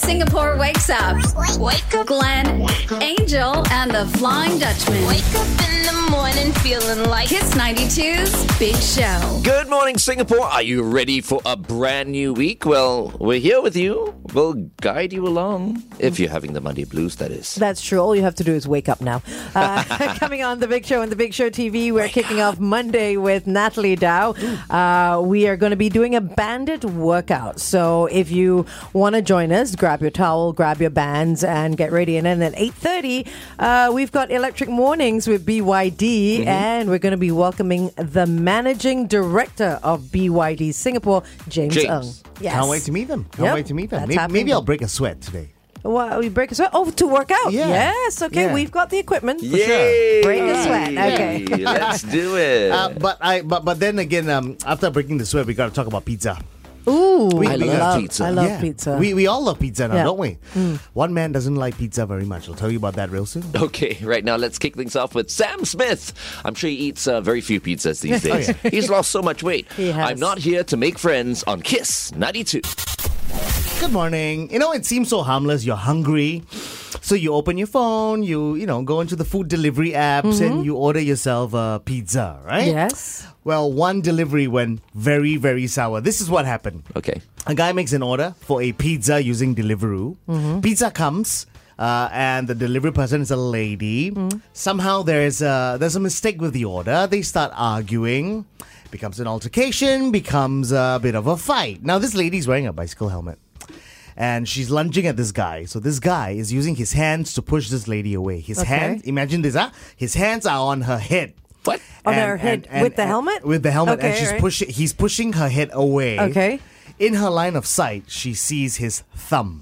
Singapore wakes up. Wake up, Glenn, Angel, and the Flying Dutchman. wake up in the morning feeling like Kiss 92's Big Show. Good morning, Singapore. Are you ready for a brand new week? Well, we're here with you. We'll guide you along. If you're having the Monday blues, that is. That's true. All you have to do is wake up now. Coming on The Big Show and The Big Show TV, we're kicking off Monday with Natalie Dow. We are going to be doing a bandit workout. So if you want to join us, grab your towel, grab your bands, and get ready. And then at 8:30, we've got Electric Mornings with BYD, and we're going to be welcoming the Managing Director of BYD Singapore, James Ng. Yes. Can't wait to meet them. Can't Yep, wait to meet them. that's Maybe, happening. maybe I'll break a sweat today. Well, we break a sweat? Oh, to work out? Yeah. Yes, okay. Yeah. We've got the equipment. Yay! Break a sweat. Okay. Let's do it. But then again, after breaking the sweat, we got to talk about pizza. Ooh, I love pizza. I love Yeah. pizza. We all love pizza now, Yeah. don't we? One man doesn't like pizza very much. I'll tell you about that real soon. Okay, right now let's kick things off with Sam Smith. I'm sure he eats very few pizzas these Oh, days. yeah. He's lost so much weight. He has. I'm not here to make friends on Kiss 92. Good morning. You know, it seems so harmless. You're hungry. So you open your phone, you go into the food delivery apps and you order yourself a pizza, right? Yes. Well, one delivery went very, very sour. This is what happened. Okay. A guy makes an order for a pizza using Deliveroo. Pizza comes, and the delivery person is a lady. Somehow there's a mistake with the order. They start arguing. Becomes an altercation, becomes a bit of a fight. Now, this lady's wearing a bicycle helmet. And she's lunging at this guy. So this guy is using his hands to push this lady away. His hands, imagine this, his hands are on her head. What? On her head with the helmet? With the helmet, Okay, and she's right. he's pushing her head away. Okay. In her line of sight, she sees his thumb.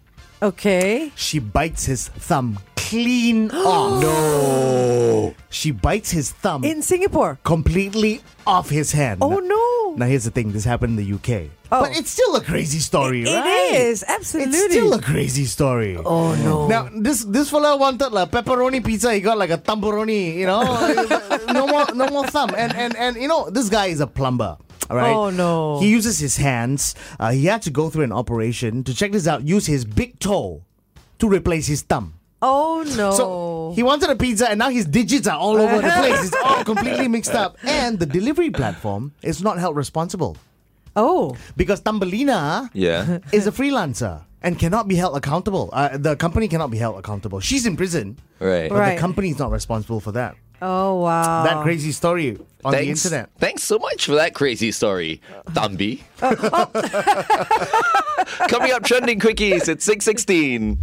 Okay. She bites his thumb clean off. No. She bites his thumb In Singapore. completely off his hand. Oh, no. Now here's the thing, this happened in the UK. Oh. But it's still a crazy story, It right? is, absolutely. It's still a crazy story. Oh, no. Now, this fella wanted like pepperoni pizza. He got like a tamburoni, no more thumb. And this guy is a plumber. All right. Oh, no. He uses his hands. He had to go through an operation to check this out. Use his big toe to replace his thumb. Oh, no. So he wanted a pizza, and now his digits are all over the place. It's all completely mixed up. And the delivery platform is not held responsible Oh. because Thumbelina Yeah. is a freelancer and cannot be held accountable. The company cannot be held accountable. She's in prison, Right. but Right. the company is not responsible for that. Oh, wow. That crazy story on the Thanks. internet. Thanks so much for that crazy story, Thambi. Coming up, trending quickies at 6:16.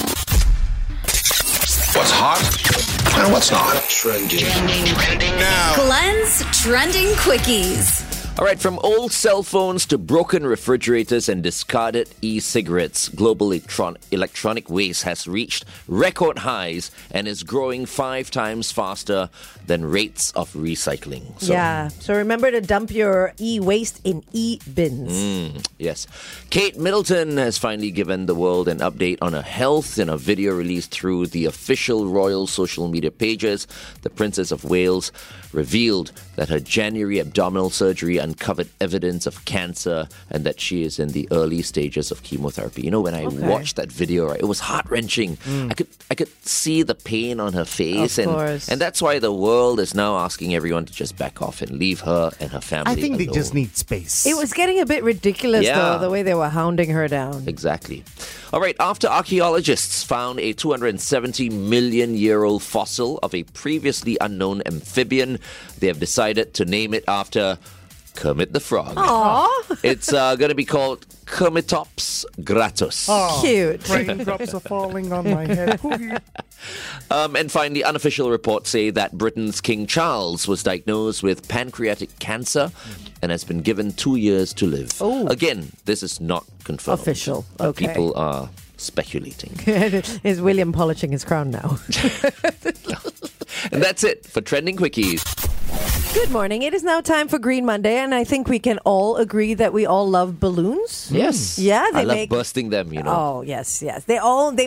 What's hot and what's not. Trending now. Glenn's Trending Quickies. All right, from old cell phones to broken refrigerators and discarded e-cigarettes, global electronic waste has reached record highs and is growing 5 times faster than rates of recycling. So, Yeah. So remember to dump your e-waste in e-bins. yes. Kate Middleton has finally given the world an update on her health in a video released through the official royal social media pages. The Princess of Wales revealed that her January abdominal surgery uncovered evidence of cancer and that she is in the early stages of chemotherapy. You know, when I watched that video, right, it was heart-wrenching. I could see the pain on her face, Of course. and that's why the world is now asking everyone to just back off and leave her and her family I think they alone. just need space. It was getting a bit ridiculous, Yeah. though, the way they were hounding her down. Exactly. All right, after archaeologists found a 270-million-year-old fossil of a previously unknown amphibian, they have decided to name it after Kermit the Frog. Aww. It's going to be called Kermitops gratus. Cute. Raindrops are falling on my head. And finally, unofficial reports say that Britain's King Charles was diagnosed with pancreatic cancer and has been given 2 years to live. Oh. Again, this is not confirmed. Official. But Okay. people are speculating. Is William polishing his crown now? And that's it for Trending Quickies. Good morning. It is now time for Green Monday, and I think we can all agree that we all love balloons. Yes. Yeah, I they love make- bursting them, you know. Oh, yes, yes. They make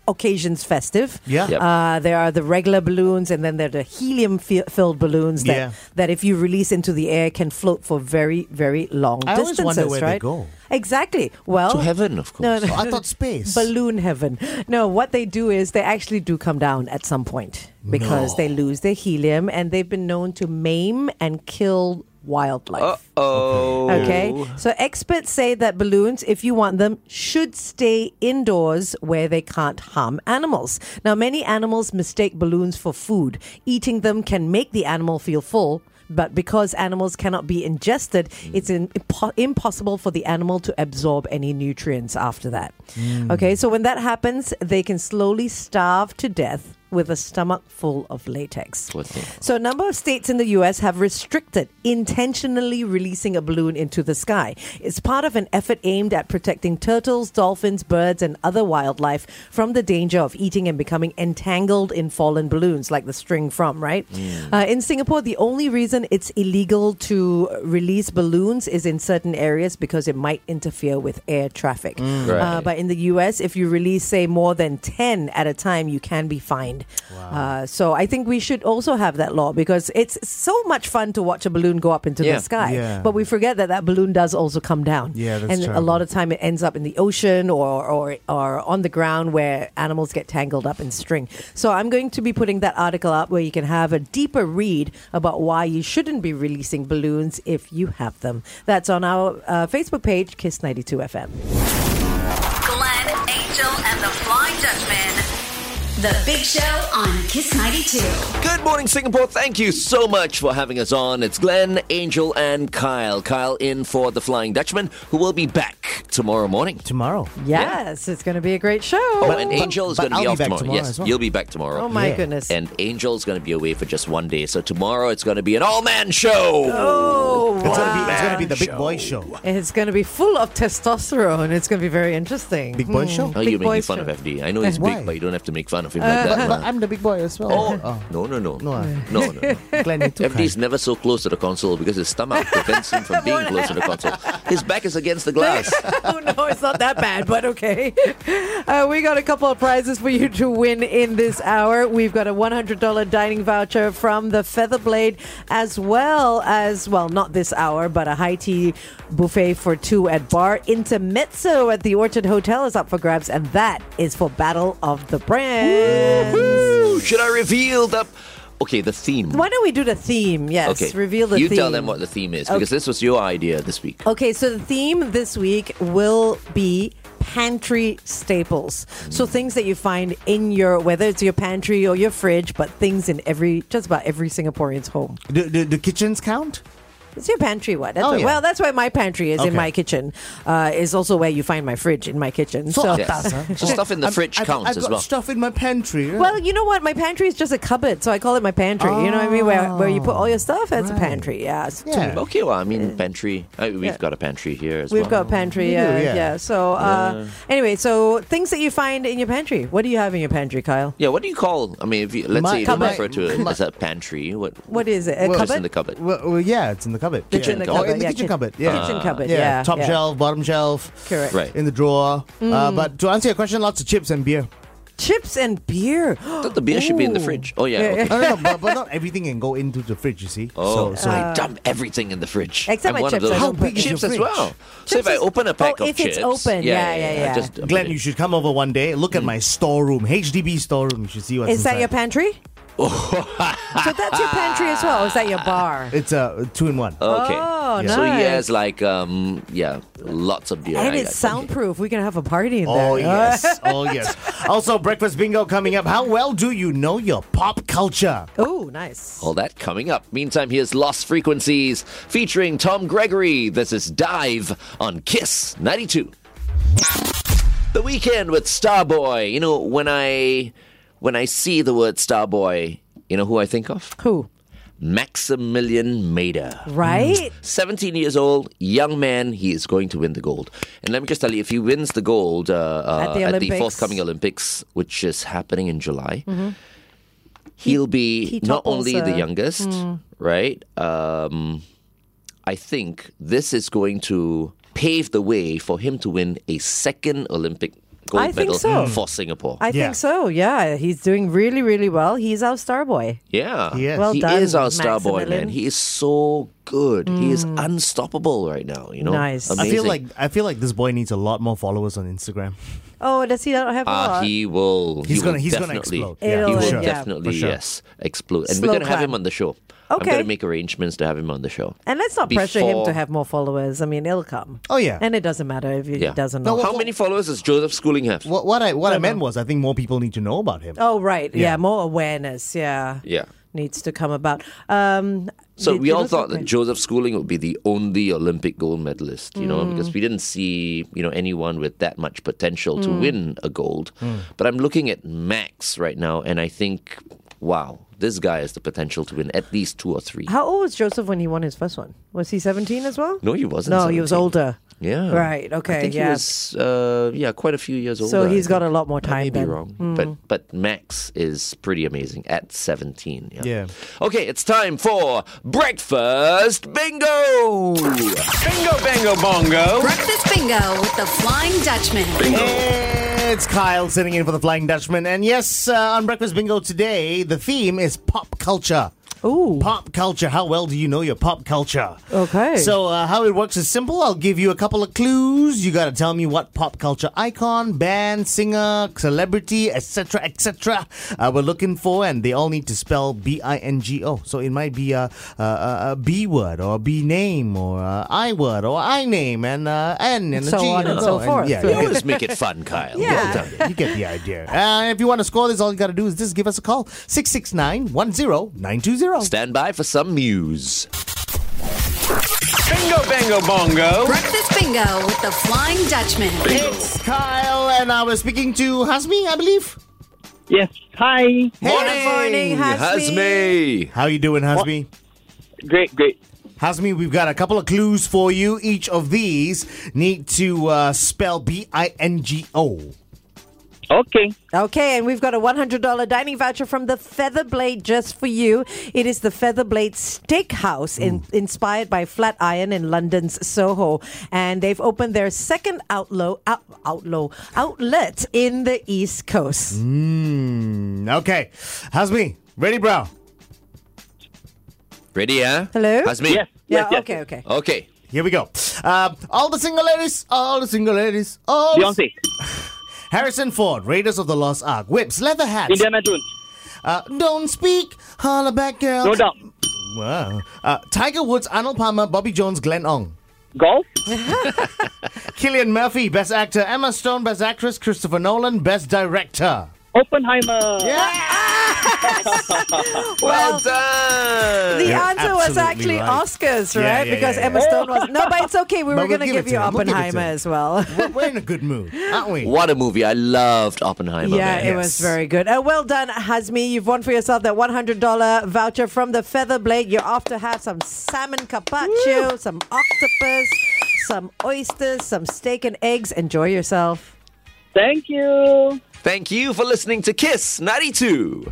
occasions festive. Yeah. Yep. There are the regular balloons, and then there are the helium-filled balloons that if you release into the air can float for very, very long I always distances. wonder where they right? go. Exactly. Well, To heaven, of course. No, I thought space. balloon heaven. No, what they do is they actually do come down at some point because they lose their helium, and they've been known to maim and kill wildlife. Oh. Okay. So experts say that balloons, if you want them, should stay indoors where they can't harm animals. Now, many animals mistake balloons for food. Eating them can make the animal feel full. But because animals cannot be ingested, it's impossible for the animal to absorb any nutrients after that. Okay, so when that happens, they can slowly starve to death with a stomach full of latex. So a number of states in the U.S. have restricted intentionally releasing a balloon into the sky. It's part of an effort aimed at protecting turtles, dolphins, birds, and other wildlife from the danger of eating and becoming entangled in fallen balloons, like the string from, right? In Singapore, the only reason it's illegal to release balloons is in certain areas because it might interfere with air traffic. Right. But in the U.S., if you release, say, more than 10 at a time, you can be fined. So I think we should also have that law because it's so much fun to watch a balloon go up into the sky. Yeah. But we forget that balloon does also come down. Yeah, that's and a terrible. lot of time it ends up in the ocean or on the ground where animals get tangled up in string. So I'm going to be putting that article up where you can have a deeper read about why you shouldn't be releasing balloons if you have them. That's on our Facebook page, Kiss 92 FM. Glenn, Angel, and the Flying Dutchman. The Big Show on Kiss 92. Good morning, Singapore. Thank you so much for having us on. It's Glenn, Angel, and Kyle. Kyle in for the Flying Dutchman, who will be back tomorrow morning. Tomorrow. Yes, it's going to be a great show. Oh, and Angel is but going to be I'll off be back tomorrow. tomorrow Yes, as well. you'll be back tomorrow. Oh, my Yeah. goodness. And Angel's going to be away for just one day. So tomorrow it's going to be an all-man show. Oh, It's gonna be the big boy show. It's going to be full of testosterone. It's going to be very interesting. Big boy show. Oh, you're Big making boys fun show. of FD. I know he's Why? big, but you don't have to make fun of him like that. But I'm the big boy as well. No. No. Glenn, you're too FD's kind. never so close to the console because his stomach prevents him from being close to the console. His back is against the glass. Oh, no, it's not that bad, but okay. We got a couple of prizes for you to win in this hour. We've got a $100 dining voucher from the Featherblade, as well as, well, not this hour, but a high tea buffet for two at Bar Intermezzo at the Orchard Hotel is up for grabs, and that is for Battle of the Brands. Ooh, should I reveal the... Okay, the theme. Why don't we do the theme? Yes, Okay. reveal the you theme. tell them what the theme is because this was your idea this week. Okay, so the theme this week will be pantry staples. So things that you find in your, whether it's your pantry or your fridge, but things in just about every Singaporean's home. Do kitchens count? It's your pantry, what? That's Oh, where, yeah. Well, that's where my pantry is, in Okay. my kitchen. Is also where you find my fridge, in my kitchen. So, Yes. So stuff in the fridge counts I've as got well. stuff in my pantry. Yeah. well, you know what? My pantry is just a cupboard, so I call it my pantry. You know what I mean? Where you put all your stuff, that's a Right. pantry. Yeah. Yeah. Okay, well, I mean, pantry. We've got a pantry here as We've well. got a pantry, We do, yeah. yeah. So, anyway, so things that you find in your pantry. What do you have in your pantry, Kyle? Yeah, what do you call? I mean, if you, let's say you don't my- refer to it as a pantry. What is it? A Well, Just cupboard? in the cupboard? Well, yeah, it's in the cupboard. Kitchen yeah. cupboard, Oh, in the yeah, kitchen ki- cupboard. Yeah. Kitchen cupboard, yeah. Top yeah. shelf, bottom shelf. Correct. Right. In the drawer. But to answer your question, lots of chips and beer. Chips and beer. I thought the beer should be in the Ooh. fridge. Oh, yeah. Okay. No, but not everything can go into the fridge, you see. Oh, So I dump everything in the fridge. Except I'm my one chips, of I those. don't put- How big is your Chips as fridge? well. So if I is- open a pack oh, of if chips, it's open, yeah. just dump Glenn, it in. you should come over one day. Look at my storeroom, HDB storeroom. You should see what's Is that inside. your pantry? So that's your pantry as well. Or is that your bar? It's a 2-in-1. Okay. Oh, Yeah. So he nice. has like lots of beer. And I- it's I- soundproof. We can have a party in there. Oh, yes. Oh, yes. Also, breakfast bingo coming up. How well do you know your pop culture? Oh, nice. All that coming up. Meantime, here's Lost Frequencies featuring Tom Gregory. This is Dive on Kiss 92. The Weekend with Starboy. You know, when I see the word Starboy, you know who I think of? Who? Maximilian Mader. Right? 17 years old, young man, he is going to win the gold. And let me just tell you, if he wins the gold at the Olympics. forthcoming Olympics, which is happening in July, he'll be he not topples, only the youngest, right? I think this is going to pave the way for him to win a second Olympic gold I think medal so. for Singapore. I Yeah. think so, yeah. He's doing really, really well. He's our star boy. yeah. He is. Well he done, is our star boy, Maximilian. man. He is so good. He is unstoppable right now, you know? Nice. I Amazing. I feel like this boy needs a lot more followers on Instagram. Oh, does he not have a lot? He will. He's gonna definitely- explode. He It'll- will yeah. definitely, For sure. yes, explode. And Slow we're gonna have climb. him on the show. I'm Okay. gonna make arrangements to have him on the show. And let's not pressure him Before- to have more followers. I mean, it'll come. Oh, yeah. And it doesn't matter if he Yeah. doesn't No, know. well- How many followers does Joseph Schooling have? What I meant was, I think more people need to know about him. Oh, right. Yeah, Yeah. more awareness. Yeah. Yeah. Needs to come about. So we all look thought okay? that Joseph Schooling would be the only Olympic gold medalist, you know, because we didn't see, anyone with that much potential to win a gold. But I'm looking at Max right now, and I think, wow, this guy has the potential to win at least 2 or 3. How old was Joseph when he won his first one? Was he 17 as well? No, he wasn't. No, he was 17. older. Yeah. Right, okay, I think yeah. he was, quite a few years older. So he's I got think. a lot more I time may be then. wrong. But Max is pretty amazing at 17. Yeah. Okay, it's time for Breakfast Bingo! Bingo, bango, bongo. Breakfast Bingo with the Flying Dutchman. It's Kyle sitting in for the Flying Dutchman. And yes, on Breakfast Bingo today, the theme is pop culture. Ooh. Pop culture. How well do you know your pop culture? Okay. So how it works is simple. I'll give you a couple of clues. You got to tell me what pop culture icon, band, singer, celebrity, etc., we're looking for, and they all need to spell B-I-N-G-O. So it might be a B word or a B name or a I word or I name and N and a So G on and so forth. yeah, You you always make it fun, Kyle. Yeah. Well done. you get the idea. If you want to score this, all you got to do is just give us a call. 669-10920. Stand by for some news. Bingo, bango, bongo. Breakfast Bingo with the Flying Dutchman. It's Kyle, and I was speaking to Hasmi, I believe. Yes. Hi. Morning, Hasmi. How you doing, Hasmi? Great, great. Hasmi, we've got a couple of clues for you. Each of these need to spell B-I-N-G-O. Okay. Okay, and we've got a $100 dining voucher from the Featherblade just for you. It is the Featherblade Steakhouse, inspired by Flatiron in London's Soho. And they've opened their second outlet in the East Coast. Okay. Hasmi, ready, bro? Ready, huh? Hello? Hasmi? Yes. Yeah, yes, okay, yes. okay. Okay. Here we go. All the single ladies. Beyonce. Harrison Ford, Raiders of the Lost Ark, Whips, leather hats. Indiana Jones. Don't speak, holla back girl. No doubt. Wow. Tiger Woods, Arnold Palmer, Bobby Jones, Glenn Ong. Golf. Cillian Murphy, Best Actor. Emma Stone, Best Actress. Christopher Nolan, Best Director. Oppenheimer. Well done! The You're answer was absolutely actually right. Oscars, Yeah, right? yeah, Because yeah, Emma yeah. Stone was... No, but it's okay. We were we'll going to give give it you to him. We'll give it to Oppenheimer him. as well. We're in a good mood, aren't we? What a movie. I loved Oppenheimer, Yeah, man. it was very good. Well done, Hasmi. You've won for yourself that $100 voucher from the Featherblade. You're off to have some salmon carpaccio, some octopus, some oysters, some steak and eggs. Enjoy yourself. Thank you. Thank you for listening to Kiss 92.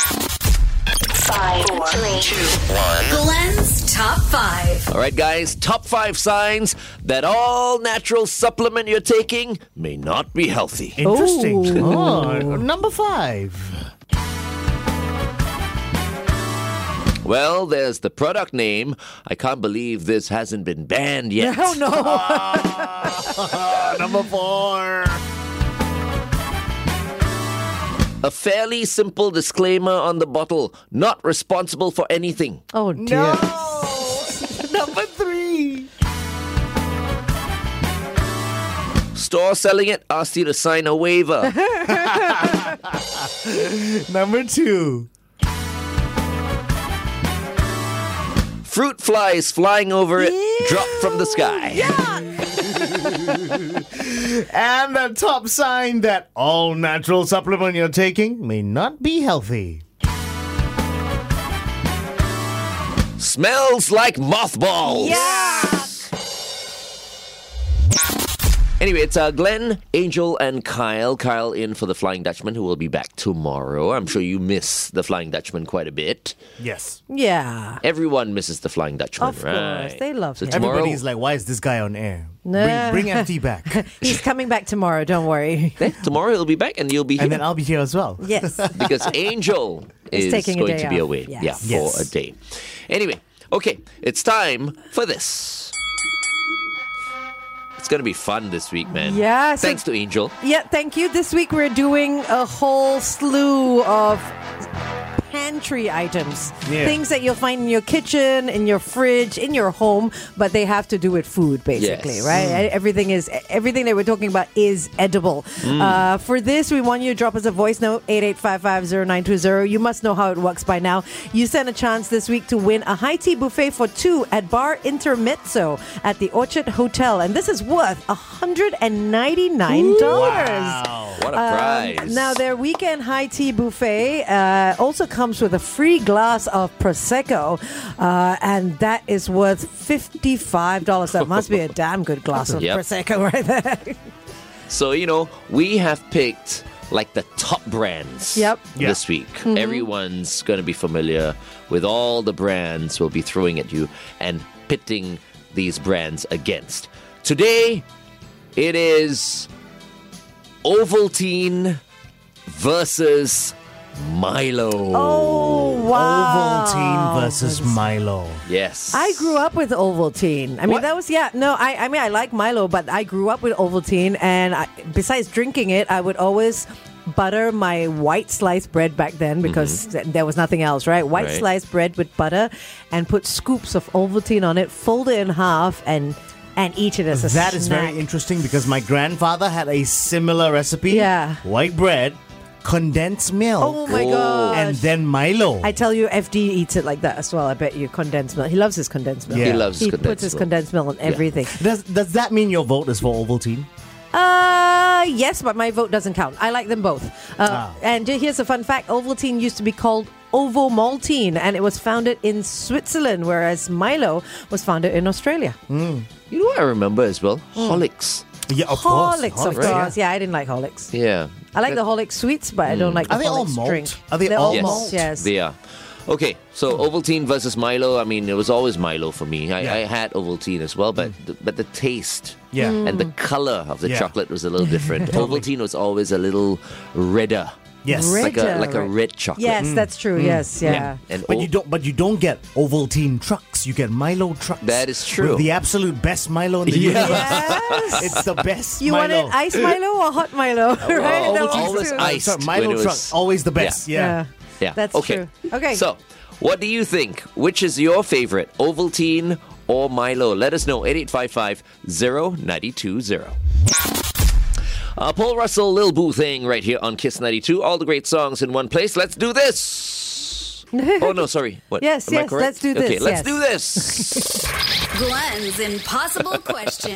5, 4, 3, 2, 1. Glenn's Top 5. All right, guys, top 5 signs that all natural supplement you're taking may not be healthy. Interesting. Ooh. Oh, number 5. Well, there's the product name. I can't believe this hasn't been banned yet. Oh, no. Number 4. A fairly simple disclaimer on the bottle. Not responsible for anything. Oh, dear. No. Number 3. Store selling it asked you to sign a waiver. Number 2. Fruit flies flying over it drop from the sky. And the top sign that all natural supplement you're taking may not be healthy. Smells like mothballs. Yeah. Anyway, it's Glenn, Angel, and Kyle. Kyle in for the Flying Dutchman, who will be back tomorrow. I'm sure you miss the Flying Dutchman quite a bit. Yes. Yeah. Everyone misses the Flying Dutchman, Of right? course. They love So him. tomorrow, Everybody's like, why is this guy on air? Nah. Bring FD back. He's coming back tomorrow, don't worry. tomorrow he'll be back and you'll be here. And then I'll be here as well. Yes. Because Angel He's is taking a going day to be off. away. Yes. Yeah, for Yes. a day. Anyway, okay, it's time for this. It's going to be fun this week, man. Yeah, so- Thanks to Angel. Yeah, thank you. This week we're doing a whole slew of pantry items. Yeah. Things that you'll find in your kitchen, in your fridge, in your home, but they have to do with food, basically, Yes. right? Everything that we're talking about is edible. For this, we want you to drop us a voice note, 88550920. You must know how it works by now. You stand a chance this week to win a high tea buffet for two at Bar Intermezzo at the Orchard Hotel. And this is worth $199. Wow. What a prize. Now, their weekend high tea buffet also comes with a free glass of Prosecco, and that is worth $55. That must be a damn good glass of Yep. Prosecco right there. So, we have picked like the top brands Yep. this week. Everyone's going to be familiar with all the brands we'll be throwing at you and pitting these brands against. Today, it is Ovaltine versus Milo. Oh, wow. Ovaltine versus Milo. Yes. I grew up with Ovaltine. I mean, What? that was, I like Milo, but I grew up with Ovaltine. And besides drinking it, I would always butter my white sliced bread back then because there was nothing else, right? White Right. sliced bread with butter and put scoops of Ovaltine on it, fold it in half, and eat it as a That is snack. very interesting because my grandfather had a similar recipe. Yeah. White bread, condensed milk, Oh my gosh. and then Milo. I tell you, FD eats it like that as well. I bet you condensed milk. He loves his condensed milk. Yeah. He loves He condensed puts his milk. condensed milk on everything. Does that mean your vote is for Ovaltine? Yes, but my vote doesn't count. I like them both. And here's a fun fact. Ovaltine used to be called Ovomaltine, and it was founded in Switzerland, whereas Milo was founded in Australia. You know what I remember as well? Horlicks. Yeah, of course. Horlicks, of Horlicks, course. Yeah, I didn't like Horlicks. Yeah. I like the Horlicks sweets, but I don't like the Are they all Horlicks malt? drink. Are they They're all Yes, malt? Yes. they are. Okay, so Ovaltine versus Milo. I mean, it was always Milo for me. I had Ovaltine as well, but the taste Yeah. and the color of the Yeah. chocolate was a little different. Ovaltine was always a little redder, Yes. Red. like a red chocolate. Yes, that's true. Yes, yeah. And But you don't get Ovaltine trucks. You get Milo trucks. That is true. With the absolute best Milo in the universe. Yes. It's the best You Milo. wanted ice Milo or hot Milo? right? That was always true. ice. Sorry, when Milo it trucks was- always the best. Yeah. Yeah, That's okay. true. Okay. So, what do you think? Which is your favorite, Ovaltine or Milo? Let us know, 8855-0920. Paul Russell, Lil Boo thing right here on Kiss 92. All the great songs in one place. Let's do this. Oh, no, sorry. What? Yes, Am I yes, correct? let's do this, Okay, let's yes. do this. Glenn's impossible question.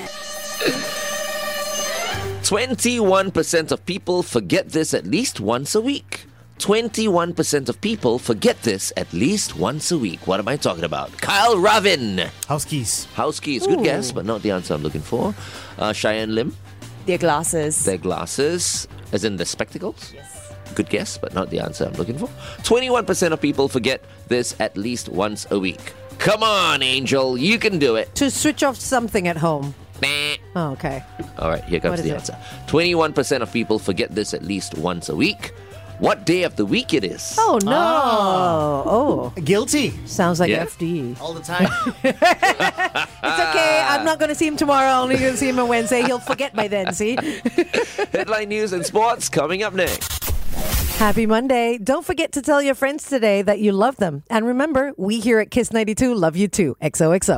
21% of people forget this at least once a week. 21% of people forget this at least once a week. What am I talking about? Kyle Ravin. House keys. House keys. Good guess, but not the answer I'm looking for. Cheyenne Lim. Their glasses. Their glasses, as in the spectacles? Yes. Good guess, but not the answer I'm looking for. 21% of people forget this at least once a week. Come on, Angel. You can do it. To switch off something at home. Meh. Oh, okay. All right, here comes What is the it? answer. 21% of people forget this at least once a week. What day of the week it is? Oh, no. Oh, Guilty. sounds like Yeah. FD. All the time. It's okay. I'm not going to see him tomorrow. I'm only going to see him on Wednesday. He'll forget by then, see? Headline news and sports coming up next. Happy Monday. Don't forget to tell your friends today that you love them. And remember, we here at Kiss 92 love you too. XOXO.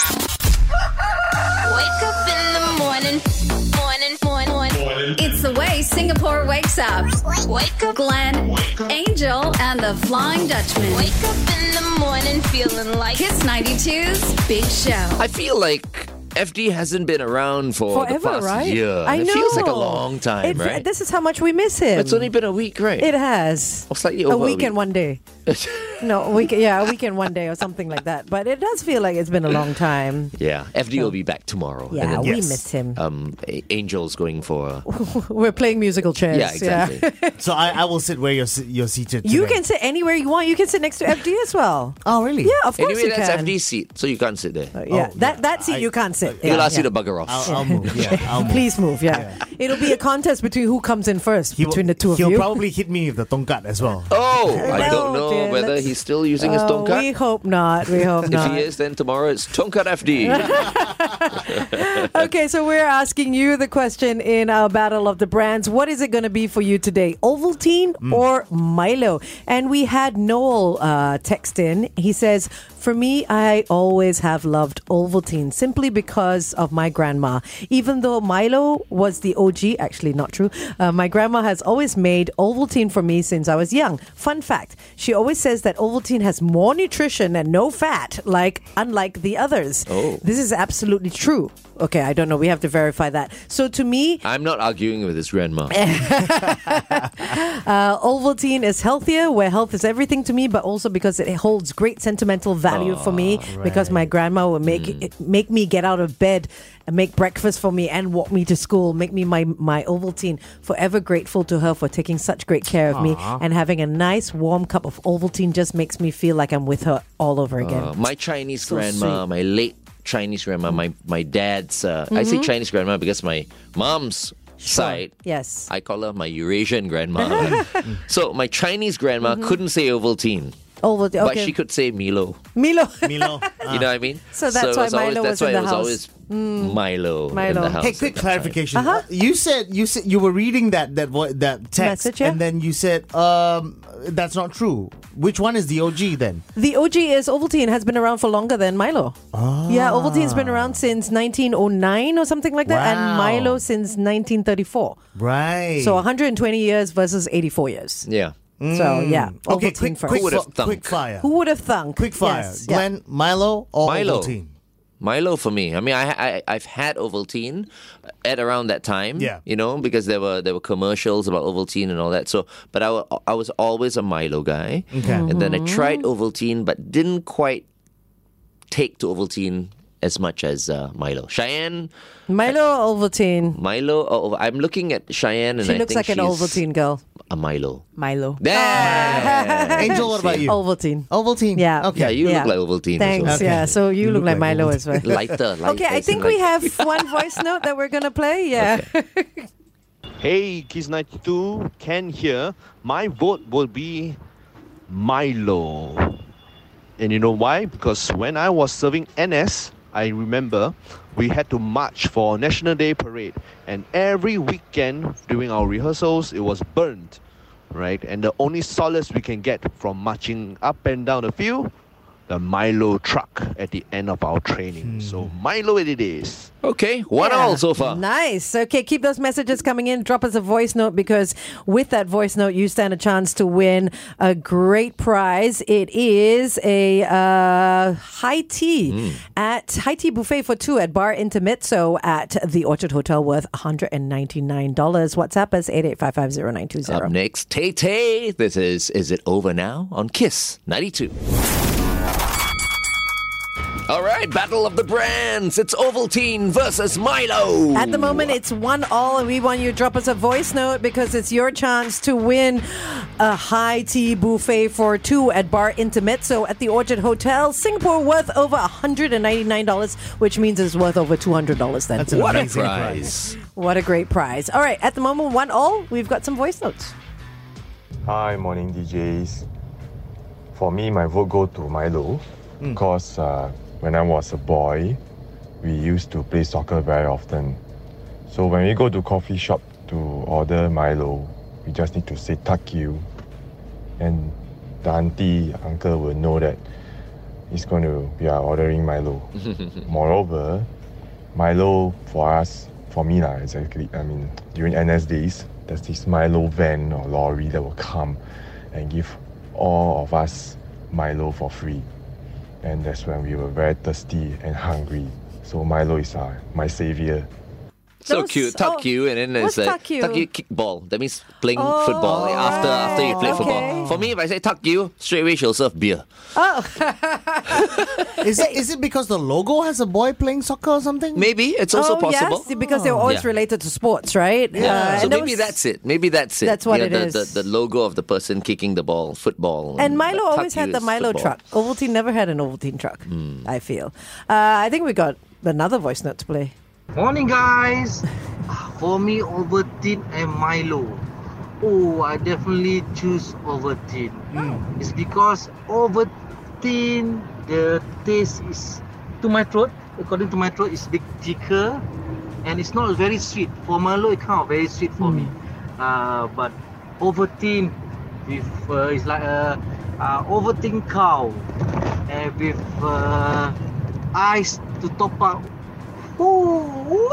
Wake up in the morning. It's the way Singapore wakes up. Wake up. Glenn, Angel, and the Flying Dutchman. Wake up in the morning feeling like Kiss 92's Big Show. I feel like FD hasn't been around for the Forever, past right? year. I It know. feels like a long time, right? This is how much we miss him. It's only been a week, right? It has. Or slightly a over week and one day. No, a weekend one day or something like that. But it does feel like it's been a long time. Yeah, FD will be back tomorrow. Yeah, and then, we Yes. miss him. Angel's going for. We're playing musical chairs. Yeah, exactly. So I will sit where you're seated. You today. can sit anywhere you want. You can sit next to FD as well. Oh, really? Yeah, of course Anyway, you that's can. FD's seat, so you can't sit there. Yeah, Oh, that seat you can't sit. He'll Yeah, ask you yeah. to bugger off. I'll move. Yeah, I'll move. Please move, yeah. It'll be a contest between who comes in first between the two of He'll you. probably hit me with the tongkat as well. Oh, I don't know dear, whether let's- he's still using his We tongkat. hope not. We hope If not. he is, then tomorrow it's Tongkat FD. Okay, so we're asking you the question in our Battle of the Brands. What is it going to be for you today? Ovaltine or Milo? And we had Noel text in. He says, for me, I always have loved Ovaltine simply because of my grandma. Even though Milo was the OG, actually not true, my grandma has always made Ovaltine for me since I was young. Fun fact, she always says that Ovaltine has more nutrition and no fat, unlike the others. Oh. This is absolutely true. Okay, I don't know. We have to verify that. So to me, I'm not arguing with his grandma. Ovaltine is healthier, where health is everything to me, but also because it holds great sentimental value for me. Because my grandma would make me get out of bed and make breakfast for me and walk me to school, make me my Ovaltine. Forever grateful to her for taking such great care of me, and having a nice warm cup of Ovaltine just makes me feel like I'm with her all over again. My Chinese So grandma, sweet. my late Chinese grandma, my dad's. I say Chinese grandma because my mom's side. Yes. I call her my Eurasian grandma. So my Chinese grandma couldn't say Ovaltine, Ovaltine, but okay. she could say Milo. Milo. Milo. You know what I mean? So that's why Milo was in the it was house. always Milo in Milo. the house. Hey, at quick that clarification. Uh-huh. You said you were reading that text, Message, yeah? and then you said that's not true. Which one is the OG then? The OG is Ovaltine, has been around for longer than Milo. Yeah, Ovaltine's been around since 1909 or something like that, and Wow. Milo since 1934. Right. So 120 years versus 84 years. time. Yeah. So yeah, Okay, Ovaltine first. Who would have thunk? quick fire. Who would have thunk? Quick fire. Yes, yeah. Glenn, Milo or Milo. Ovaltine? Milo for me. I mean, I've had Ovaltine at around that time. Yeah. You know, because there were commercials about Ovaltine and all that. So, but I was always a Milo guy. Okay. And then I tried Ovaltine, but didn't quite take to Ovaltine as much as Milo. Cheyenne, Milo or Ovaltine? Milo. I'm looking at Cheyenne, and She I looks think like an she's Ovaltine girl. a Milo. Milo. Yeah. Angel, what about you? Ovaltine. Ovaltine. Yeah. Okay. Yeah, you Yeah. look like Ovaltine. Thanks. As well. Yeah. So you look like Milo like as well. Lighter. Okay, I think we have one voice note that we're gonna play. Yeah. Hey, Kiss 92, Ken here. My vote will be Milo. And you know why? Because when I was serving NS, I remember we had to march for National Day Parade. And every weekend during our rehearsals, it was burned, right? And the only solace we can get from marching up and down the field, the Milo truck at the end of our training. So Milo it is. Okay, 1-1 so far. Nice. Okay, keep those messages coming in. Drop us a voice note because with that voice note, you stand a chance to win a great prize. It is a high tea buffet for two at Bar Intermezzo at the Orchard Hotel worth $199. WhatsApp us 88550920. Up next, Tay Tay. This is It Over Now on Kiss 92. All right, Battle of the Brands. It's Ovaltine versus Milo. At the moment, it's 1-1, and we want you to drop us a voice note because it's your chance to win a high tea buffet for two at Bar Intermezzo at the Orchard Hotel, Singapore, worth over $199, which means it's worth over $200 then. That's an What a amazing prize. What a great prize. All right, at the moment, 1-1, we've got some voice notes. Hi, morning DJs. For me, my vote go to Milo because when I was a boy, we used to play soccer very often. So when we go to coffee shop to order Milo, we just need to say "tuck you," and the auntie, uncle will know that we are ordering Milo. Moreover, Milo for me exactly. I mean, during NS days, there's this Milo van or lorry that will come and give all of us Milo for free. And that's when we were very thirsty and hungry. So Milo is my savior. So Those- cute. Tuck you, and then what's there's tuck you? tuck you kickball. That means playing football after you play football. okay. For me, if I say tuck you, straight away she'll serve beer. Is it because the logo has a boy playing soccer or something? Maybe it's also possible. Yes, because they're always Yeah. related to sports, right? Yeah. So and maybe that's it. Maybe that's it. That's what You know, it is. The logo of the person kicking the ball, football. And Milo tuck always you had the is Milo football. truck. Ovaltine never had an Ovaltine truck, I feel. I think we got another voice note to play. Morning, guys. For me, Ovaltine and Milo. Oh, I definitely choose Ovaltine. It's because Ovaltine, the taste is to my throat. According to my throat, it's a bit thicker, and it's not very sweet. For Milo, it's kind of very sweet for me. But Ovaltine with it's like a Ovaltine cow, and with ice to top up. Ooh,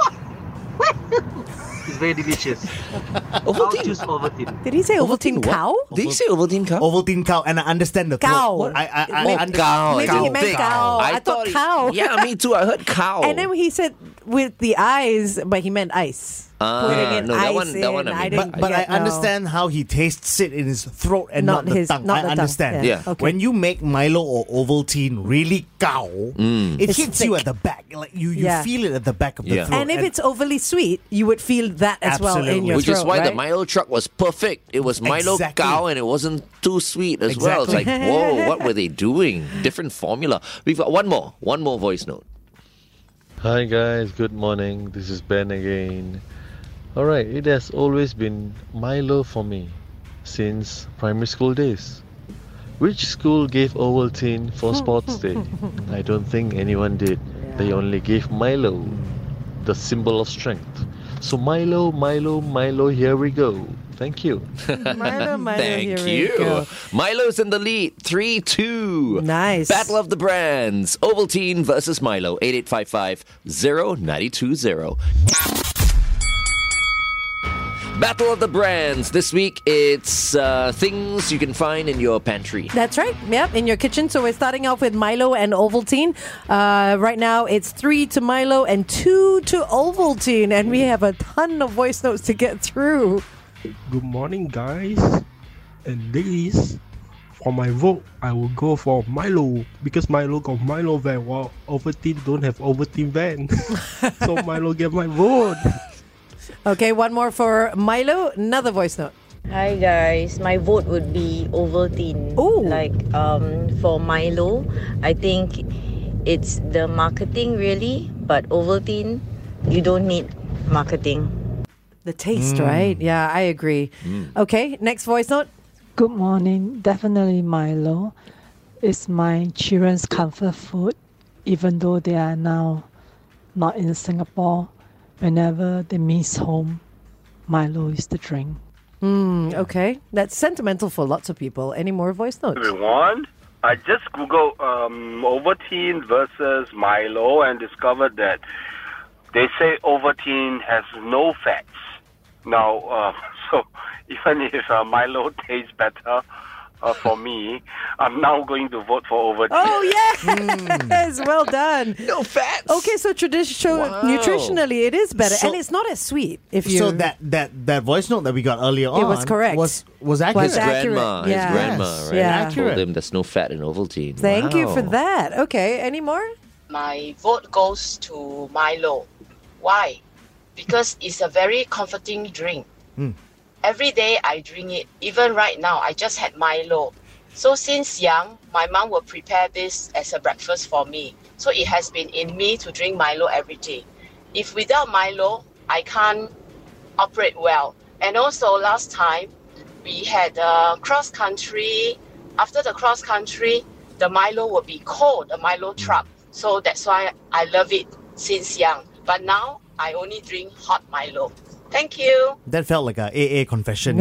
it's very delicious. I'll choose Ovaltine. Did he say Ovaltine cow? Did he say Ovaltine cow? Ovaltine cow, and I understand the Cow. throat. I understand. Cow. Maybe he meant cow. I thought cow. Yeah, me too. I heard cow. And then he said with the eyes, but he meant ice. Putting in no, that ice one- that one in. I mean, didn't But I get, no. understand how he tastes it in his throat and Not not, his- the tongue. not I the tongue. understand. Yeah. Okay. When you make Milo or Ovaltine really cow, it It's hits you thick. at the back. Like you Yeah. feel it at the back of the Yeah. throat. And if it's overly sweet, you would feel that as well in Absolutely. your Which throat, is why the right? Milo truck was perfect. It was Milo Exactly. cow and it wasn't too sweet as well. It's like, Exactly. whoa, what were they doing? Different formula. We've got one more voice note. Hi guys, good morning. This is Ben again. Alright, it has always been Milo for me since primary school days. Which school gave Ovaltine for Sports Day? I don't think anyone did. They only gave Milo, the symbol of strength. So Milo, here we go. Thank you. Milo, Thank here we you. go. Milo's in the lead, 3-2. Nice. Battle of the Brands. Ovaltine versus Milo, 8855-0920. Battle of the Brands. This week, it's things you can find in your pantry. That's right. Yep, in your kitchen. So we're starting off with Milo and Ovaltine. Right now, it's 3 to Milo and 2 to Ovaltine. And we have a ton of voice notes to get through. Good morning, guys. And this, for my vote, I will go for Milo because Milo got Milo van, while Ovaltine don't have Ovaltine van. So Milo get my vote. Okay, one more for Milo. Another voice note. Hi guys, my vote would be Ovaltine. Ooh. Like for Milo, I think it's the marketing really, but Ovaltine, you don't need marketing. The taste, right? Yeah, I agree. Okay, next voice note. Good morning. Definitely Milo. It's my children's comfort food, even though they are now not in Singapore. Whenever they miss home, Milo is the drink. Okay, that's sentimental for lots of people. Any more voice notes? Everyone, I just googled Ovaltine versus Milo and discovered that they say Ovaltine has no fats. Now, so even if Milo tastes better for me, I'm now going to vote for Ovaltine. Oh, yes! Well done. No fats. Okay, so nutritionally, it is better. So- and it's not as sweet. If you So that voice note that we got earlier on was correct. Was accurate. His grandma, Yeah. his grandma, Yes. right? Yeah. Told him there's no fat in Ovaltine. Thank you for Wow. that. Okay, any more? My vote goes to Milo. Why? Because it's a very comforting drink. Every day I drink it. Even right now, I just had Milo. So since young, my mom will prepare this as a breakfast for me. So it has been in me to drink Milo every day. If without Milo, I can't operate well. And also last time, we had cross country. After the cross country, the Milo will be cold, the Milo truck. So that's why I love it since young. But now, I only drink hot Milo. Thank you. That felt like a AA confession.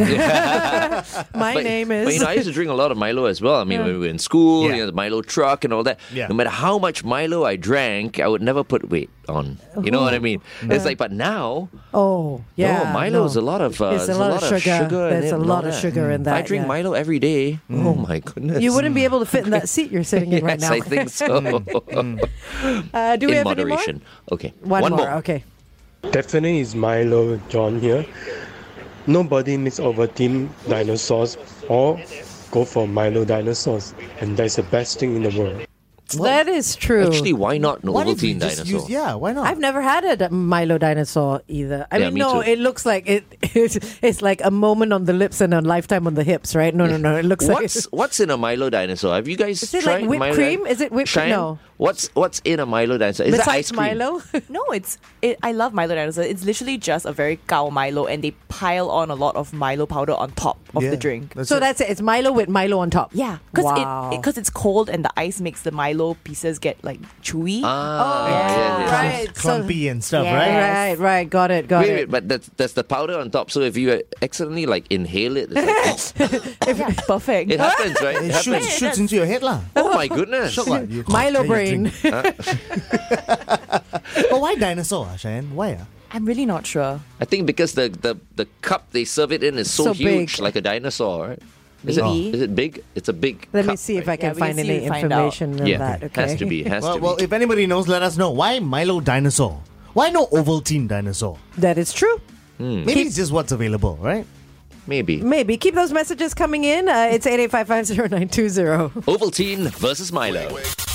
My name is. But I used to drink a lot of Milo as well. I mean, when we were in school, the Milo truck and all that. Yeah. No matter how much Milo I drank, I would never put weight on. You know what I mean? It's like, but now, Oh, yeah. Milo is a lot of There's there's a lot of sugar. in There's it a and lot all of that. sugar in If I that, drink yeah. Milo every day, oh my goodness. You wouldn't be able to fit in that seat you're sitting in right Yes, now. I think so. Do we in have moderation. any more? Okay. One more. more. Okay. Definitely is Milo, John here. Nobody makes Ovaltine dinosaurs or go for Milo dinosaurs, and that's the best thing in the world. That is true. Actually, why not an What if we Ovaltine just dinosaur? yeah, why not? I've never had a Milo dinosaur either. I Yeah, mean, me no, too. it looks like it's like a moment on the lips and a lifetime on the hips, right? No. It looks What's in a Milo dinosaur? Have you guys Is it tried like whipped Milo cream? Is it whipped cream? Cheyenne? No. What's in a Milo dinosaur? Is that ice besides cream? Milo. No, I love Milo dinosaur. It's literally just a very cow Milo, and they pile on a lot of Milo powder on top of the drink. So that's it. It's Milo with Milo on top. Yeah, Wow. because it's cold and the ice makes the Milo pieces get like chewy. Right. Clumpy and stuff, Right. Got it. Wait, but that's the powder on top. So if you accidentally like inhale it, it's like, perfect. it happens, right? It It shoots, happens. shoots into your head, lah. Oh my goodness! Shock lah. You- Milo then you brain. drink. But why dinosaur, Cheyenne? Why? I'm really not sure. I think because the cup they serve it in is so So huge, big. like a dinosaur, right? Is Maybe. it big? It's a big Let me cup, see if right? I can we find can see any and find information on Yeah, that. Okay. has to be. Has to Well, be. if anybody knows, let us know. Why Milo dinosaur? Why no Ovaltine dinosaur? That is true. Maybe it's just what's available, right? Maybe. Maybe. Keep those messages coming in. It's 885500920. Ovaltine versus Milo.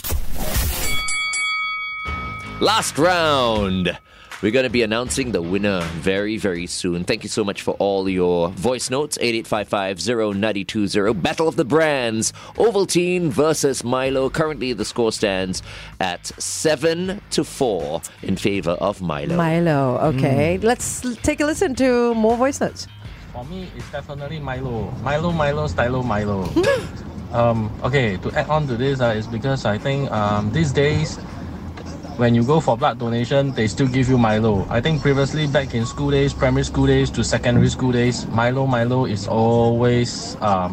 Last round. We're going to be announcing the winner very, very soon. Thank you so much for all your voice notes. 88550920. Battle of the Brands. Ovaltine versus Milo. Currently, the score stands at 7-4 in favor of Milo. Milo. Okay. Let's take a listen to more voice notes. For me, it's definitely Milo. Milo, stylo, Milo. Okay, to add on to this is because I think these days, when you go for blood donation, they still give you Milo. I think previously, back in school days, primary school days to secondary school days, Milo is always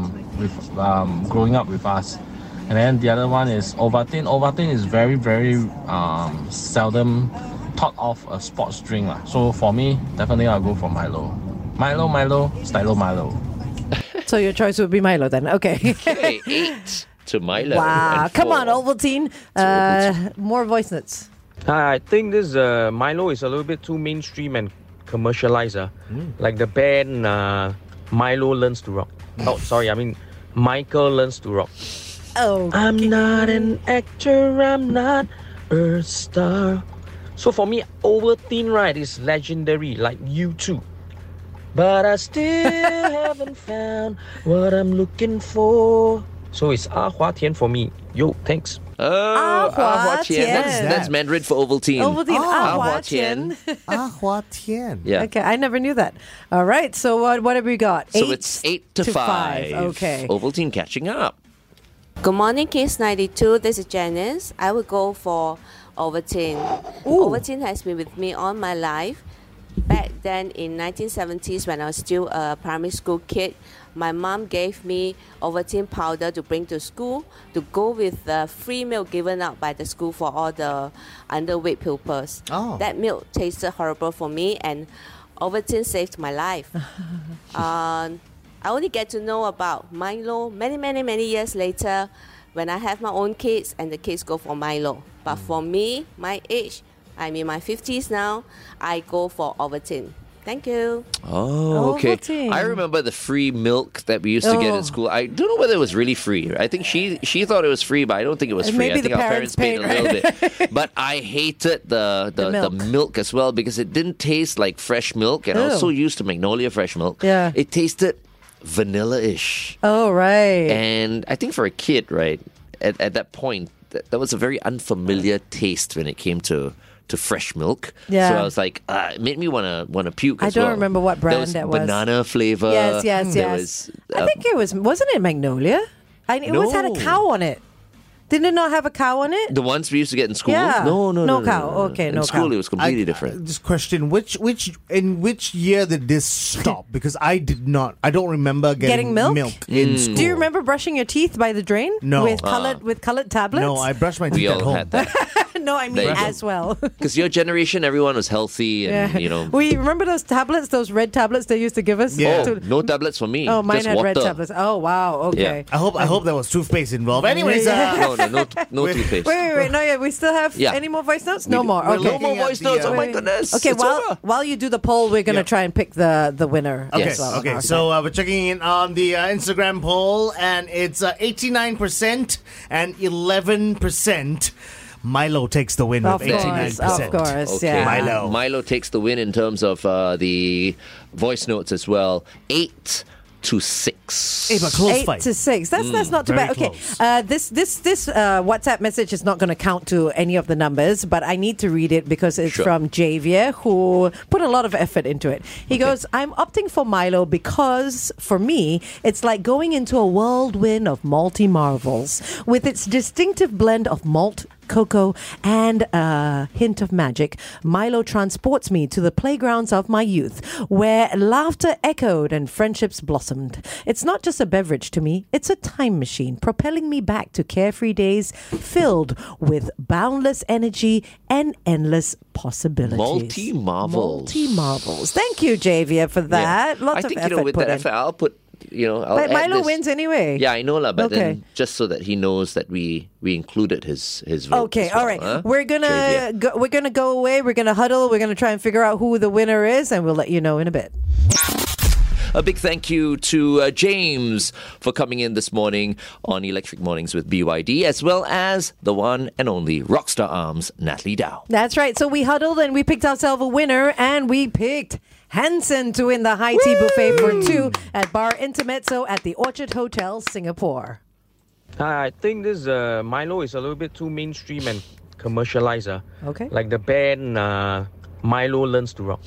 growing up with us. And then the other one is Ovaltine. Ovaltine is very, very seldom thought of a sports drink. So for me, definitely I'll go for Milo. Milo, stylo, Milo. So your choice would be Milo then. Okay. Okay, 8 to Milo. Wow. and Come 4 on, Ovaltine. More voice notes. I think this Milo is a little bit too mainstream and commercialized. Like the band Milo Learns to Rock. Oh, sorry, I mean Michael Learns to Rock. Oh. I'm not an actor, I'm not a star. So for me, Ovaltine, right, is legendary, like U2. But I still haven't found what I'm looking for. So it's Ah Hua Tian for me. Yo, thanks. Oh, Ah Hua Tian. That's Mandarin for Ovaltine. Ovaltine. Ah Hua Hua Tian. Ah Hua Tian. Yeah. Okay, I never knew that. All right, so what have we got? So it's 8-5. Okay. Ovaltine catching up. Good morning, Kiss 92. This is Janice. I would go for Ovaltine. Ovaltine has been with me all my life. Back then in 1970s, when I was still a primary school kid, my mom gave me Ovaltine powder to bring to school to go with the free milk given out by the school for all the underweight pupils. Oh. That milk tasted horrible for me, and Ovaltine saved my life. I only get to know about Milo many years later when I have my own kids and the kids go for Milo. But for me, my age, I'm in my 50s now, I go for Ovaltine. Thank you. Oh, okay. Ovaltine. I remember the free milk that we used to get Oh. in school. I don't know whether it was really free. I think she thought it was free, but I don't think it was free. Maybe I think the our parents parents paid a paid, little bit. But I hated the milk as well because it didn't taste like fresh milk, and I was Ew. so used to Magnolia fresh milk. Yeah. It tasted vanilla-ish. Oh, right. And I think for a kid, right, at that point, that was a very unfamiliar taste when it came to fresh milk. Yeah. So I was like, it made me want to puke I as don't well. remember what There brand was that was. banana flavor. Yes. There was, I think it wasn't it Magnolia? It always had a No. cow on it. Didn't it not have a cow on it? the ones we used to get in school. Yeah. No No cow. Okay, in no school cow. it was completely different. Just question, in which year did this stop? Because I don't remember getting milk? in school. Do you remember brushing your teeth by the drain? No. With colored tablets? No, I brushed my We teeth at all home. had that. No, I mean There you go. as well. Because your generation, everyone was healthy and, you know. We remember those tablets, those red tablets they used to give us? Oh, no tablets for me. Oh, mine Just had water. red tablets. Oh, wow. Okay. I hope there was toothpaste involved. Anyways, No. No toothpaste. Wait. No, yeah, we still have Yeah. any more voice notes? No more. we're Okay. No more Looking at voice the, notes. Oh my Wait. goodness. Okay, It's over. while you do the poll, we're going to try and pick the winner. Okay, Yes. on okay. our So side. we're checking in on the Instagram poll, and it's 89% and 11%. Milo takes the win Of with 89%. course, Okay. yeah. Milo takes the win in terms of the voice notes as well. 8-6. Hey, but close 8-6. That's not too Very bad. Okay, close. this WhatsApp message is not going to count to any of the numbers, but I need to read it because it's Sure. from Javier, who put a lot of effort into it. He goes, "I'm opting for Milo because for me, it's like going into a whirlwind of malty marvels with its distinctive blend of malt, cocoa, and a hint of magic. Milo transports me to the playgrounds of my youth, where laughter echoed and friendships blossomed. It's not just a beverage to me, it's a time machine, propelling me back to carefree days Oh. filled with boundless energy and endless possibilities." Multi-marvels. Multi-marvels. Thank you, Javier, for that. Yeah. Lots I think, of effort with put that in. effort, I'll put, I'll But add Milo this. wins anyway. Yeah, I know lah, but Okay. then just so that he knows that we included his vote. Okay, as well, all right. huh? We're gonna go away. We're gonna huddle. We're gonna try and figure out who the winner is, and we'll let you know in a bit. A big thank you to James for coming in this morning on Electric Mornings with BYD, as well as the one and only Rockstar Arms, Natalie Dow. That's right. So we huddled and we picked ourselves a winner, and we picked Hanson to win the high tea buffet for two at Bar Intermezzo at the Orchard Hotel, Singapore. I think this Milo is a little bit too mainstream and commercialized. Okay. Like the band Milo Learns to Rock.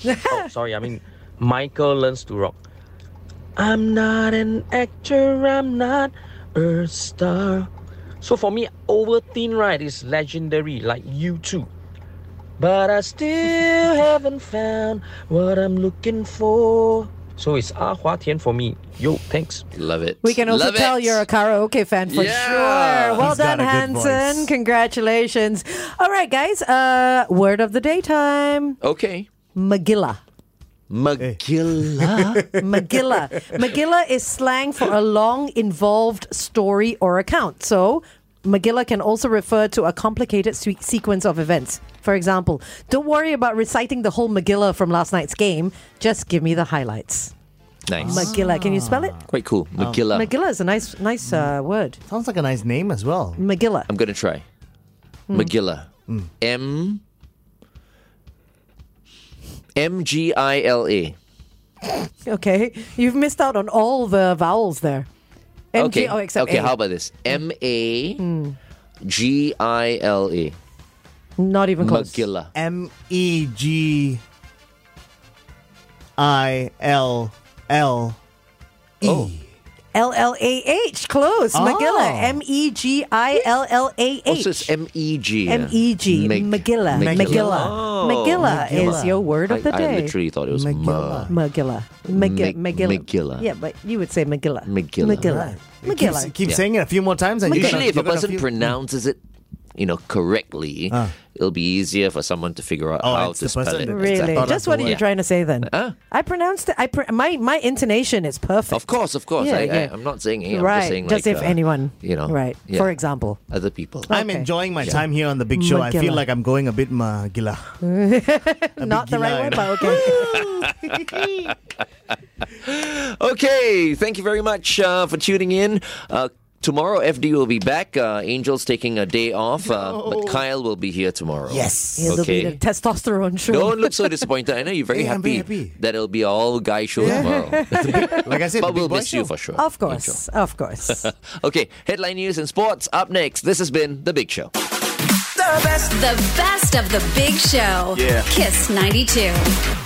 Michael Learns to Rock. I'm not an actor, I'm not a star. So for me, Ovaltine, right, is legendary, like U2. But I still haven't found what I'm looking for. So it's Hua Tian for me. Yo, thanks. Love it. We can also Love tell it. you're a karaoke fan for sure. Well He's done, got a good Hanson. voice. Congratulations. All right, guys. Word of the day time. Okay. Magilla. Magilla. Magilla. Magilla is slang for a long, involved story or account. So, Magilla can also refer to a complicated sequence of events. For example, don't worry about reciting the whole Magilla from last night's game. Just give me the highlights. Nice. Magilla. Can you spell it? Quite cool. Magilla. Magilla is a nice word. Sounds like a nice name as well. Magilla. I'm going to try. Magilla. M-G-I-L-A. Okay. You've missed out on all the vowels there. Okay. Except okay, A. how about this? M-A-G-I-L-A. Not even close. Magilla. MEGILLE. L-L-A-H. Close. Magilla. M-E-G-I-L-L-A-H. Also, it's M-E-G. M-E-G. Magilla. Magilla. Magilla. Oh. Magilla is your word of the I day. literally thought it was Magilla. Magilla. Magilla. Yeah, but you would say Magilla. Magilla. Magilla. Magilla. Keep saying it a few more times. And Usually, if a person pronounces it, correctly, it'll be easier for someone to figure out how it's to the spell person it. that- Really? Thought Just of what the are you word. trying to say then? I pronounced it. My intonation is perfect. Of course. Yeah. I'm not saying I'm Right. just saying Just like, if anyone. yeah, Right. For example. other people. I'm enjoying my time here on the Big Show. I feel Magilla. like I'm going a bit Magilla. Not the right Gila, word, but okay. Okay, thank you very much for tuning in. Tomorrow, FD will be back. Angel's taking a day off, but Kyle will be here tomorrow. Yes. It'll be the Okay. testosterone show. Don't look so disappointed. I know you're very Hey, I'm happy, very happy. that it'll be all guy show tomorrow. Like I said, But the we'll Big Boy miss you Show. for sure. Of course. Of course. Okay, headline news and sports up next. This has been The Big Show. The best of the big show. Yeah. Kiss 92.